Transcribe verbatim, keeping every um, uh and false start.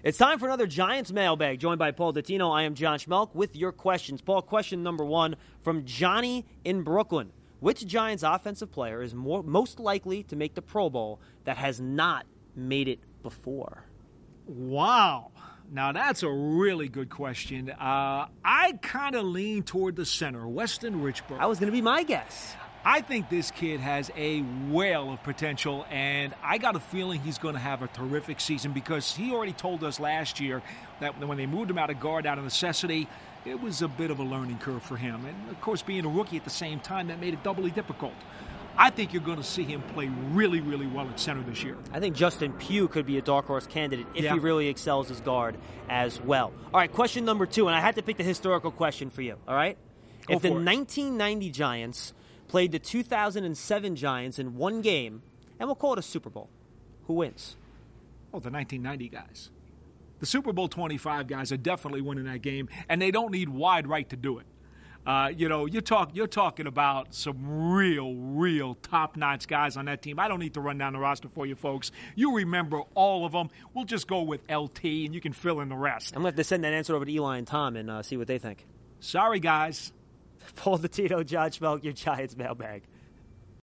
It's time for another Giants mailbag, joined by Paul Dottino. I am John Schmelk with your questions. Paul, question number one from Johnny in Brooklyn. Which Giants offensive player is more, most likely to make the Pro Bowl that has not made it before? Wow. Now, that's a really good question. Uh, I kind of lean toward the center, Weston Richburg. That was going to be my guess. I think this kid has a whale of potential, and I got a feeling he's going to have a terrific season because he already told us last year that when they moved him out of guard out of necessity, it was a bit of a learning curve for him. And, of course, being a rookie at the same time, that made it doubly difficult. I think you're going to see him play really, really well at center this year. I think Justin Pugh could be a dark horse candidate if yeah. he really excels as guard as well. All right, question number two, and I had to pick the historical question for you, all right? Go if the for it. nineteen ninety Giants played the two thousand seven Giants in one game, and we'll call it a Super Bowl, who wins? Oh, the nineteen ninety guys. The Super Bowl twenty-five guys are definitely winning that game, and they don't need wide right to do it. Uh, you know, you're, talk, you're talking about some real, real top-notch guys on that team. I don't need to run down the roster for you folks. You remember all of them. We'll just go with L T, and you can fill in the rest. I'm going to have to send that answer over to Eli and Tom and uh, see what they think. Sorry, guys. Paul Dottino, John Schmelk, your Giants mailbag.